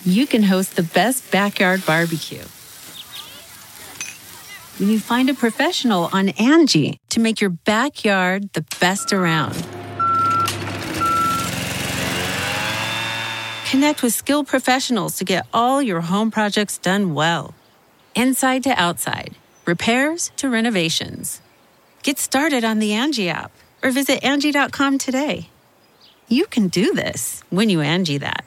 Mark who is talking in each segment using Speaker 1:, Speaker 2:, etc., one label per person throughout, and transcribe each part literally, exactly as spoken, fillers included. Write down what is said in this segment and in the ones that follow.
Speaker 1: you can host the best backyard barbecue. When you find a professional on Angie to make your backyard the best around. Connect with skilled professionals to get all your home projects done well. Inside to outside, repairs to renovations. Get started on the Angie app or visit Angie dot com today. You can do this when you Angie that.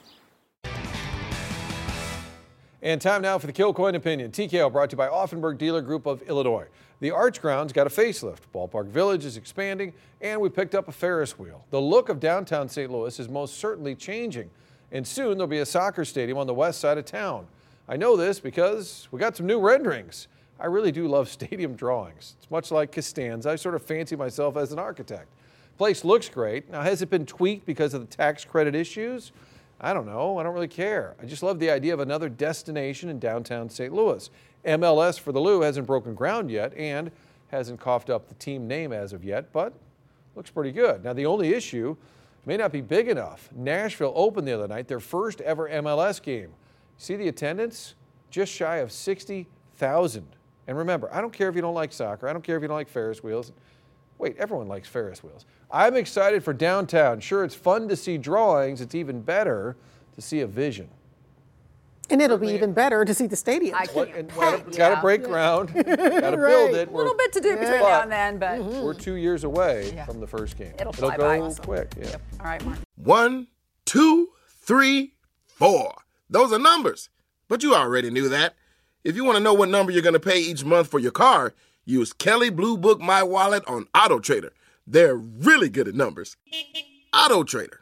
Speaker 2: And time now for the Kilcoyne Opinion. T K O brought to you by Offenburg Dealer Group of Illinois. The Arch Grounds got a facelift. Ballpark Village is expanding, and we picked up a Ferris wheel. The look of downtown Saint Louis is most certainly changing, and soon there'll be a soccer stadium on the west side of town. I know this because we got some new renderings. I really do love stadium drawings. It's much like Costanza. I sort of fancy myself as an architect. Place looks great. Now, has it been tweaked because of the tax credit issues? I don't know. I don't really care. I just love the idea of another destination in downtown Saint Louis. M L S for the Lou hasn't broken ground yet and hasn't coughed up the team name as of yet, but looks pretty good. Now, the only issue may not be big enough. Nashville opened the other night, their first ever M L S game. See the attendance? Just shy of sixty thousand. And remember, I don't care if you don't like soccer. I don't care if you don't like Ferris wheels. Wait, everyone likes Ferris wheels. I'm excited for downtown. Sure, it's fun to see drawings. It's even better to see a vision.
Speaker 3: And it'll be even better to see the stadium.
Speaker 4: I can't.
Speaker 2: Got to break ground. Got to build it.
Speaker 4: A little bit to do between
Speaker 2: yeah.
Speaker 4: now and then, but
Speaker 2: mm-hmm. we're two years away
Speaker 4: yeah.
Speaker 2: from the first game.
Speaker 4: It'll fly
Speaker 2: It'll go
Speaker 4: by.
Speaker 2: quick. Yeah.
Speaker 4: Yep. All right, Mark.
Speaker 5: One, two, three, four. Those are numbers. But you already knew that. If you want to know what number you're going to pay each month for your car, use Kelley Blue Book My Wallet on AutoTrader. They're really good at numbers. AutoTrader.